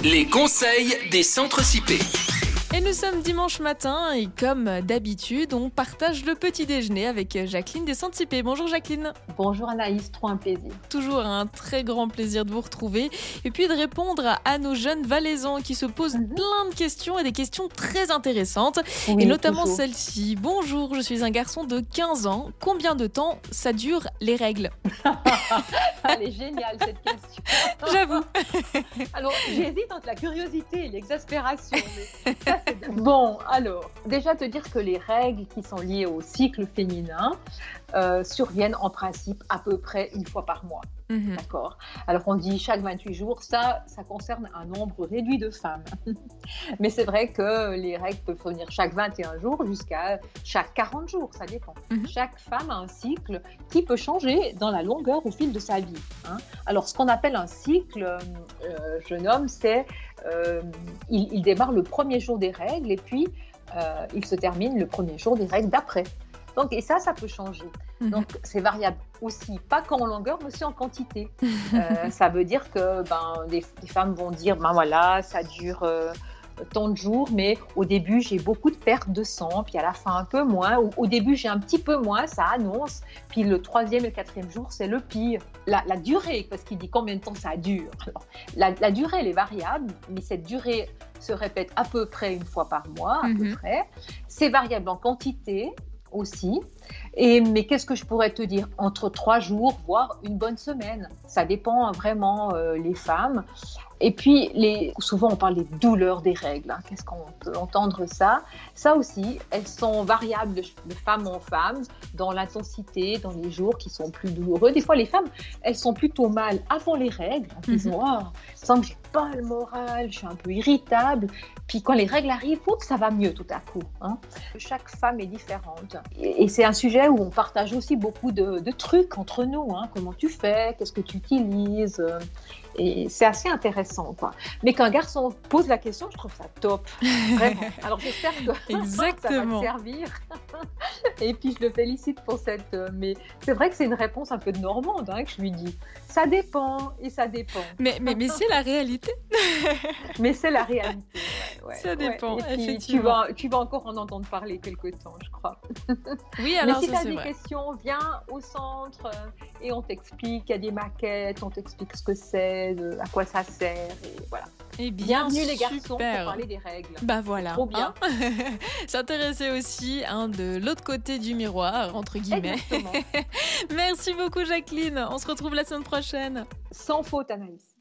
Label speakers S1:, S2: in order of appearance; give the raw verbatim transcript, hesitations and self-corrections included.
S1: Les conseils des centres C I P.
S2: Et nous sommes dimanche matin et comme d'habitude, on partage le petit déjeuner avec Jacqueline des Centres C I P. Bonjour Jacqueline.
S3: Bonjour Anaïs, trop un plaisir.
S2: Toujours un très grand plaisir de vous retrouver et puis de répondre à nos jeunes valaisans qui se posent mm-hmm. plein de questions et des questions très intéressantes. Oui, et notamment toujours. Celle-ci. Bonjour, je suis un garçon de quinze ans. Combien de temps ça dure les règles?
S3: Elle est géniale cette question.
S2: J'avoue.
S3: Alors j'hésite entre la curiosité et l'exaspération. Mais... Bon, alors, déjà te dire que les règles qui sont liées au cycle féminin euh, surviennent en principe à peu près une fois par mois. Mmh. D'accord. Alors on dit chaque vingt-huit jours, ça, ça concerne un nombre réduit de femmes. Mais c'est vrai que les règles peuvent venir chaque vingt et un jours jusqu'à chaque quarante jours, ça dépend. Mmh. Chaque femme a un cycle qui peut changer dans la longueur au fil de sa vie. Hein. Alors ce qu'on appelle un cycle, euh, jeune homme, c'est euh, il, il démarre le premier jour des règles et puis euh, il se termine le premier jour des règles d'après. Donc, et ça, ça peut changer. Mmh. Donc, c'est variable aussi, pas qu'en longueur, mais aussi en quantité. euh, ça veut dire que ben, des, des femmes vont dire, ben voilà, ça dure euh, tant de jours, mais au début, j'ai beaucoup de pertes de sang, puis à la fin, un peu moins. Ou, au début, j'ai un petit peu moins, ça annonce. Puis le troisième et le quatrième jour, c'est le pire. La, la durée, parce qu'il dit combien de temps ça dure. Alors, la, la durée, elle est variable, mais cette durée se répète à peu près une fois par mois, à mmh. peu près. C'est variable en quantité aussi. Et, mais qu'est-ce que je pourrais te dire? Entre trois jours, voire une bonne semaine. Ça dépend hein, vraiment euh, les femmes. Et puis, les, souvent, on parle des douleurs des règles. Hein. Qu'est-ce qu'on peut entendre ça? Ça aussi, elles sont variables de, de femme en femme, dans l'intensité, dans les jours qui sont plus douloureux. Des fois, les femmes, elles sont plutôt mal avant les règles, en disant « Oh, je sens que j'ai pas le moral, je suis un peu irritable. » Puis quand les règles arrivent, oups, ça va mieux tout à coup. Hein. Chaque femme est différente. Et, et c'est un sujet où on partage aussi beaucoup de, de trucs entre nous. Hein. Comment tu fais? Qu'est-ce que tu utilises? Et c'est assez intéressant, quoi. Mais qu'un garçon pose la question, je trouve ça top, vraiment. Alors j'espère que
S2: Exactement.
S3: ça va te servir. Et puis je le félicite pour cette. Mais c'est vrai que c'est une réponse un peu de normande hein, que je lui dis. Ça dépend et ça dépend.
S2: Mais mais, mais c'est la réalité.
S3: Mais c'est la réalité. Ouais, ouais,
S2: ça dépend.
S3: Ouais. Et puis,
S2: effectivement.
S3: Tu vas tu vas encore en entendre parler quelque temps, je crois.
S2: Oui, alors
S3: mais si
S2: ça,
S3: tu as des
S2: vrai.
S3: questions, viens au centre euh, et on t'explique. Il y a des maquettes, on t'explique ce que c'est. De, à quoi ça sert et voilà.
S2: Et bien,
S3: bienvenue
S2: super.
S3: Les garçons pour parler des règles.
S2: Bah voilà.
S3: Trop bien.
S2: Hein. S'intéresser aussi hein, de l'autre côté du miroir entre guillemets.
S3: Exactement.
S2: Merci beaucoup Jacqueline. On se retrouve la semaine prochaine.
S3: Sans faute Anaïs.